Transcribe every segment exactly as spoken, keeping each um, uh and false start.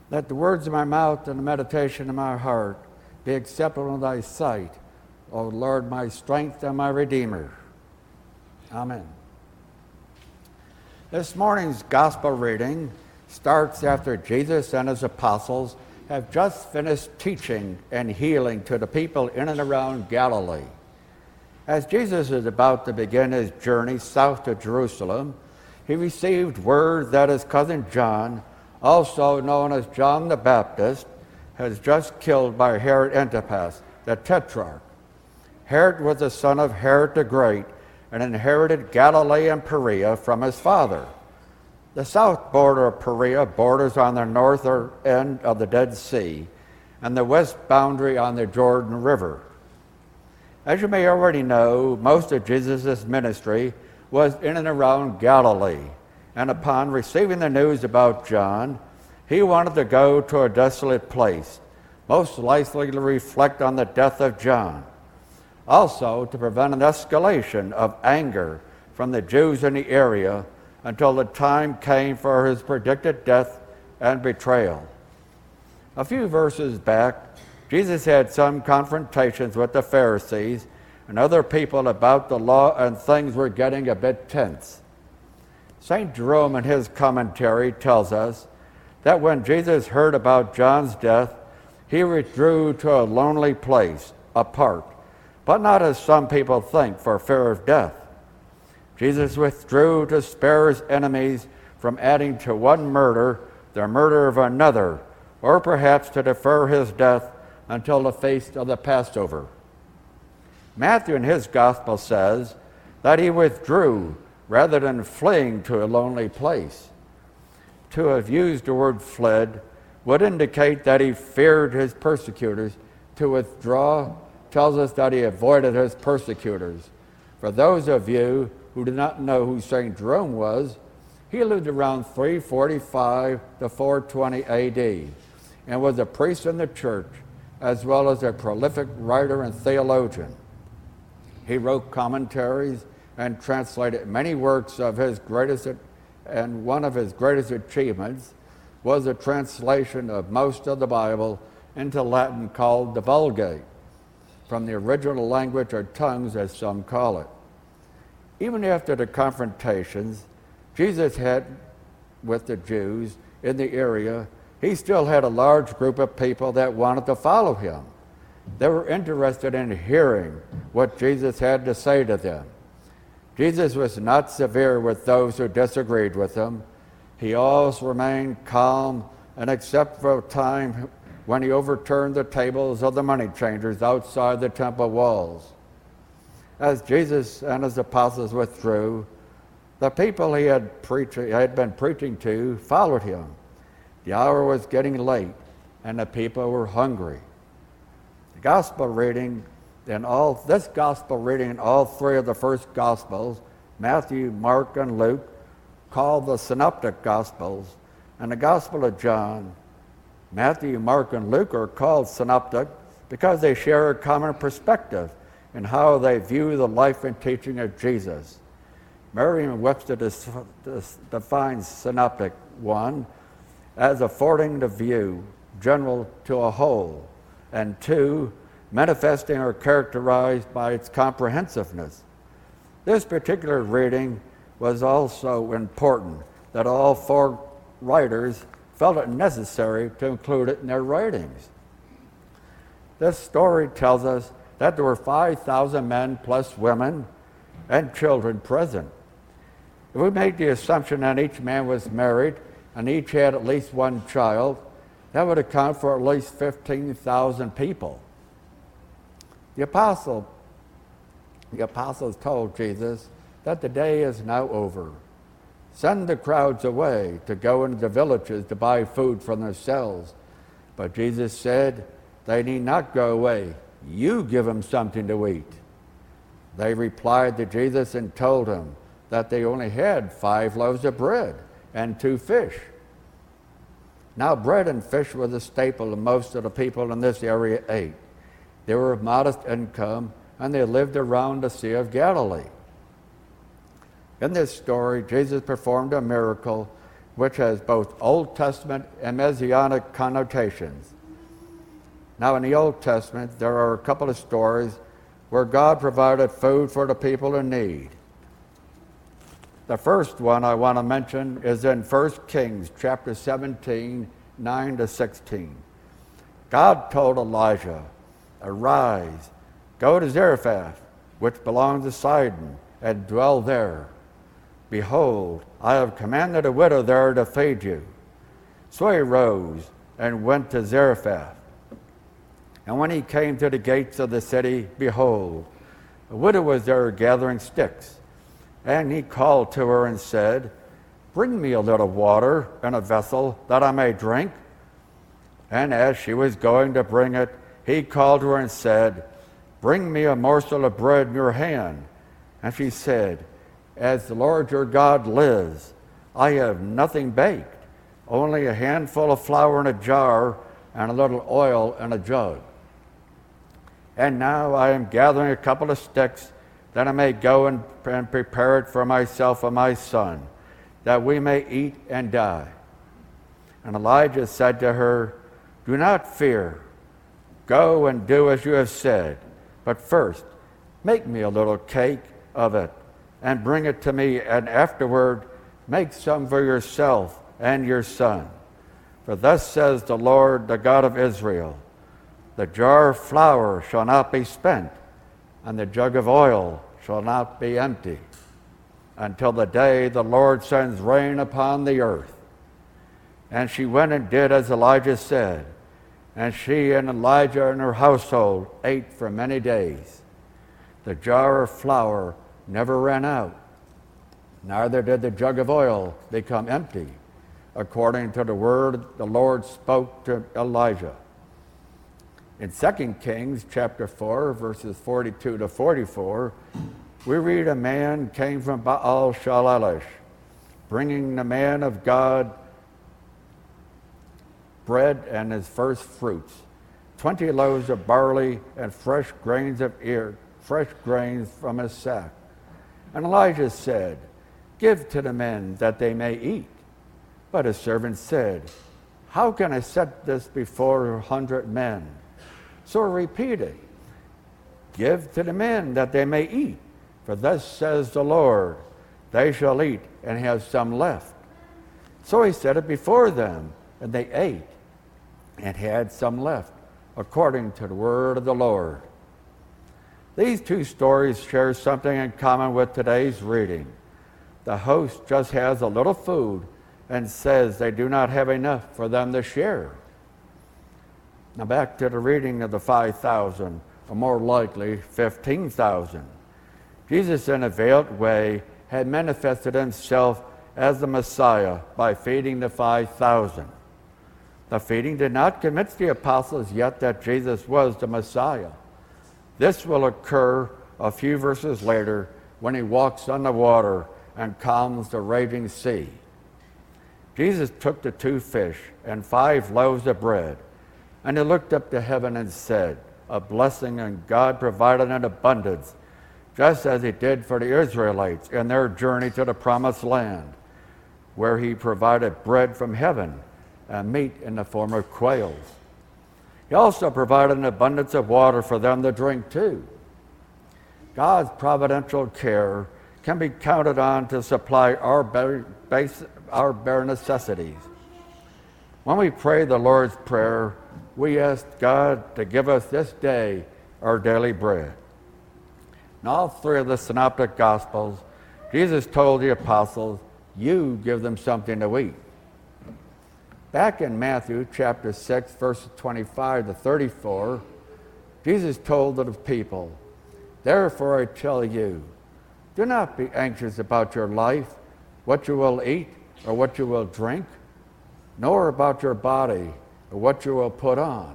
Let the words of my mouth and the meditation of my heart be acceptable in thy sight, O Lord, my strength and my Redeemer. Amen. This morning's gospel reading starts after Jesus and his apostles have just finished teaching and healing to the people in and around Galilee. As Jesus is about to begin his journey south to Jerusalem, he received word that his cousin John, also known as John the Baptist, was just killed by Herod Antipas, the tetrarch. Herod was the son of Herod the Great and inherited Galilee and Perea from his father. The south border of Perea borders on the northern end of the Dead Sea and the west boundary on the Jordan River. As you may already know, most of Jesus' ministry was in and around Galilee, and upon receiving the news about John, he wanted to go to a desolate place, most likely to reflect on the death of John. Also, to prevent an escalation of anger from the Jews in the area until the time came for his predicted death and betrayal. A few verses back, Jesus had some confrontations with the Pharisees and other people about the law, and things were getting a bit tense. Saint Jerome in his commentary tells us that when Jesus heard about John's death, he withdrew to a lonely place, apart, but not as some people think, for fear of death. Jesus withdrew to spare his enemies from adding to one murder the murder of another, or perhaps to defer his death until the feast of the Passover. Matthew in his gospel says that he withdrew rather than fleeing to a lonely place. To have used the word fled would indicate that he feared his persecutors. To withdraw tells us that he avoided his persecutors. For those of you who do not know who Saint Jerome was, he lived around three forty-five to four twenty A D and was a priest in the church as well as a prolific writer and theologian. He wrote commentaries and translated many works of his greatest, and one of his greatest achievements was a translation of most of the Bible into Latin called the Vulgate, from the original language or tongues as some call it. Even after the confrontations Jesus had with the Jews in the area, he still had a large group of people that wanted to follow him. They were interested in hearing what Jesus had to say to them. Jesus was not severe with those who disagreed with him. He always remained calm, and except for a time when he overturned the tables of the money changers outside the temple walls. As Jesus and his apostles withdrew, the people he had, preach- had been preaching to followed him. The hour was getting late, and the people were hungry. The gospel reading in all this gospel reading in all three of the first gospels, Matthew, Mark, and Luke, called the synoptic gospels, and the gospel of John, Matthew, Mark, and Luke are called synoptic because they share a common perspective in how they view the life and teaching of Jesus. Merriam-Webster defines synoptic, one, as affording the view general to a whole, and two, manifesting or characterized by its comprehensiveness. This particular reading was also important, that all four writers felt it necessary to include it in their writings. This story tells us that there were five thousand men plus women and children present. If we make the assumption that each man was married and each had at least one child, that would account for at least fifteen thousand people. The apostle, the apostles told Jesus that the day is now over. Send the crowds away to go into the villages to buy food for themselves. But Jesus said, they need not go away. You give them something to eat. They replied to Jesus and told him that they only had five loaves of bread and two fish. Now, bread and fish were the staple of most of the people in this area ate. They were of modest income, and they lived around the Sea of Galilee. In this story, Jesus performed a miracle which has both Old Testament and Messianic connotations. Now, in the Old Testament, there are a couple of stories where God provided food for the people in need. The first one I want to mention is in First Kings chapter seventeen, nine to sixteen. God told Elijah, "Arise, go to Zarephath, which belongs to Sidon, and dwell there. Behold, I have commanded a widow there to feed you." So he rose and went to Zarephath. And when he came to the gates of the city, behold, a widow was there gathering sticks. And he called to her and said, "Bring me a little water in a vessel that I may drink." And as she was going to bring it, he called to her and said, "Bring me a morsel of bread in your hand." And she said, "As the Lord your God lives, I have nothing baked, only a handful of flour in a jar and a little oil in a jug. And now I am gathering a couple of sticks, that I may go and, and prepare it for myself and my son, that we may eat and die." And Elijah said to her, "Do not fear. Go and do as you have said. But first, make me a little cake of it, and bring it to me, and afterward make some for yourself and your son. For thus says the Lord, the God of Israel, the jar of flour shall not be spent, and the jug of oil shall not be empty, until the day the Lord sends rain upon the earth." And she went and did as Elijah said, and she and Elijah and her household ate for many days. The jar of flour never ran out, neither did the jug of oil become empty, according to the word the Lord spoke to Elijah. In Second Kings chapter four, verses forty-two to forty-four, we read a man came from Baal Shalalish, bringing the man of God bread and his first fruits, twenty loaves of barley and fresh grains of ear, fresh grains from his sack. And Elijah said, "Give to the men that they may eat." But his servant said, "How can I set this before a hundred men?" So he repeated, "Give to the men that they may eat, for thus says the Lord, they shall eat and have some left." So he set it before them, and they ate and had some left, according to the word of the Lord. These two stories share something in common with today's reading. The host just has a little food and says they do not have enough for them to share. Now back to the reading of the five thousand, or more likely fifteen thousand. Jesus, in a veiled way, had manifested himself as the Messiah by feeding the five thousand. The feeding did not convince the apostles yet that Jesus was the Messiah. This will occur a few verses later when he walks on the water and calms the raging sea. Jesus took the two fish and five loaves of bread, and he looked up to heaven and said, a blessing, and God provided in abundance, just as he did for the Israelites in their journey to the promised land, where he provided bread from heaven and meat in the form of quails. He also provided an abundance of water for them to drink too. God's providential care can be counted on to supply our bare, base, our bare necessities. When we pray the Lord's Prayer, we ask God to give us this day our daily bread. In all three of the Synoptic Gospels, Jesus told the apostles, "You give them something to eat." Back in Matthew chapter six, verses twenty-five to thirty-four, Jesus told the people, "Therefore I tell you, do not be anxious about your life, what you will eat or what you will drink, nor about your body or what you will put on.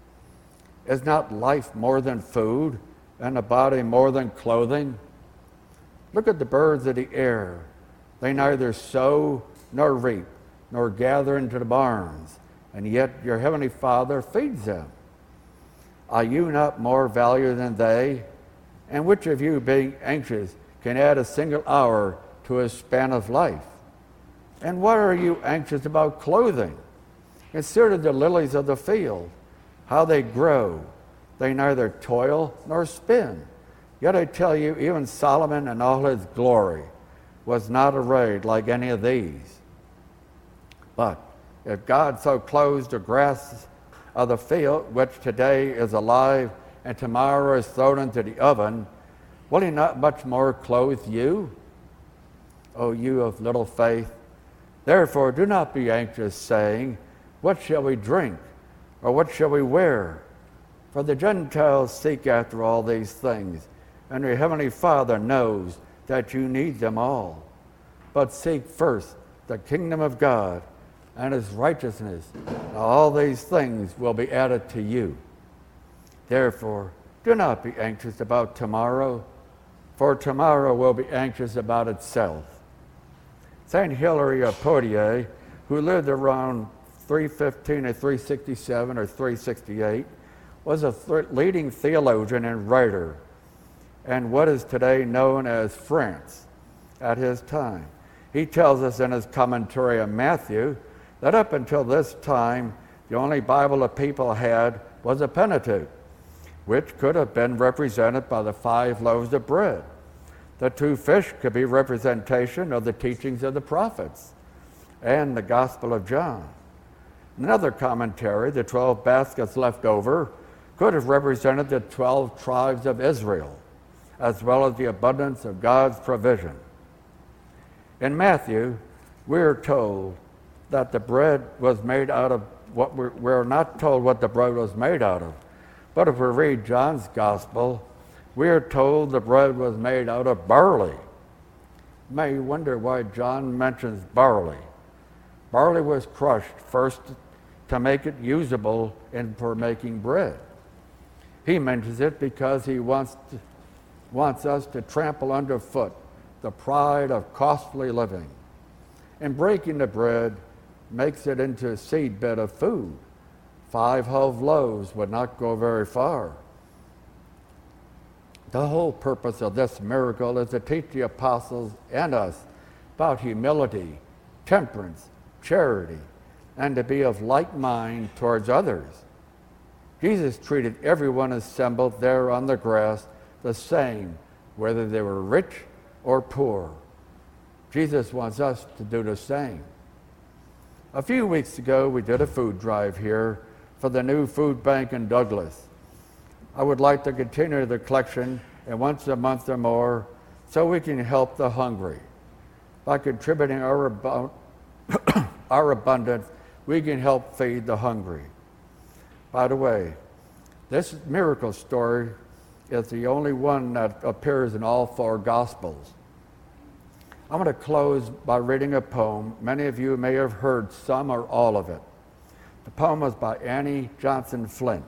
Is not life more than food, and the body more than clothing? Look at the birds of the air. They neither sow nor reap, nor gather into the barns, and yet your heavenly Father feeds them. Are you not more valuable than they? And which of you, being anxious, can add a single hour to his span of life? And what are you anxious about clothing? Consider the lilies of the field, how they grow. They neither toil nor spin. Yet I tell you, even Solomon in all his glory was not arrayed like any of these. But if God so clothes the grass of the field, which today is alive and tomorrow is thrown into the oven, will he not much more clothe you, O you of little faith? Therefore do not be anxious, saying, what shall we drink, or what shall we wear? For the Gentiles seek after all these things, and your heavenly Father knows that you need them all. But seek first the kingdom of God and his righteousness, and all these things will be added to you. Therefore, do not be anxious about tomorrow, for tomorrow will be anxious about itself. Saint Hilary of Poitiers, who lived around three fifteen or three sixty-seven or three sixty-eight, was a th- leading theologian and writer in what is today known as France at his time. He tells us in his commentary on Matthew that up until this time, the only Bible the people had was a Pentateuch, which could have been represented by the five loaves of bread. The two fish could be representation of the teachings of the prophets and the Gospel of John. Another commentary, the twelve baskets left over, could have represented the twelve tribes of Israel, as well as the abundance of God's provision. In Matthew, we are told that the bread was made out of what we're, we're not told what the bread was made out of. But if we read John's Gospel, we are told the bread was made out of barley. You may wonder why John mentions barley. Barley was crushed first to make it usable in, for making bread. He mentions it because he wants, to, wants us to trample underfoot the pride of costly living. And breaking the bread makes it into a seedbed of food. Five whole loaves would not go very far. The whole purpose of this miracle is to teach the apostles and us about humility, temperance, charity, and to be of like mind towards others. Jesus treated everyone assembled there on the grass the same, whether they were rich or poor. Jesus wants us to do the same. A few weeks ago, we did a food drive here for the new food bank in Douglas. I would like to continue the collection and once a month or more so we can help the hungry. By contributing our, abu- our abundance, we can help feed the hungry. By the way, this miracle story is the only one that appears in all four Gospels. I'm going to close by reading a poem. Many of you may have heard some or all of it. The poem was by Annie Johnson Flint.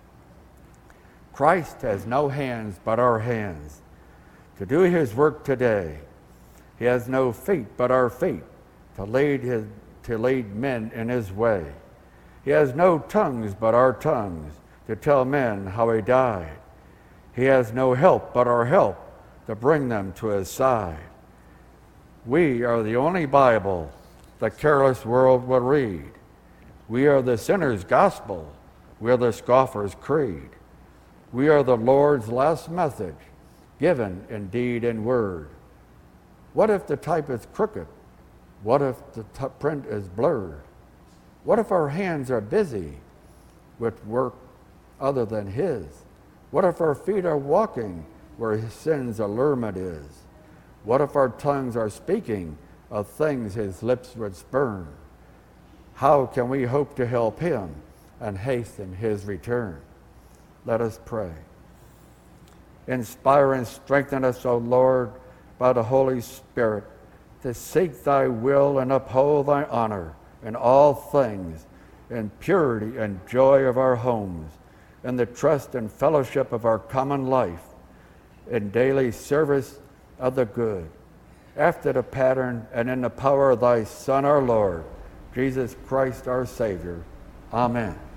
Christ has no hands but our hands to do his work today. He has no feet but our feet to lead his to lead men in his way. He has no tongues but our tongues to tell men how he died. He has no help but our help to bring them to his side. We are the only Bible the careless world will read. We are the sinner's gospel. We are the scoffer's creed. We are the Lord's last message, given in deed and word. What if the type is crooked? What if the t- print is blurred? What if our hands are busy with work other than his? What if our feet are walking where his sin's allurement is? What if our tongues are speaking of things his lips would spurn? How can we hope to help him and hasten his return? Let us pray. Inspire and strengthen us, O Lord, by the Holy Spirit, to seek thy will and uphold thy honor in all things, in purity and joy of our homes, in the trust and fellowship of our common life, in daily service of the good, after the pattern and in the power of thy Son, our Lord, Jesus Christ, our Savior. Amen.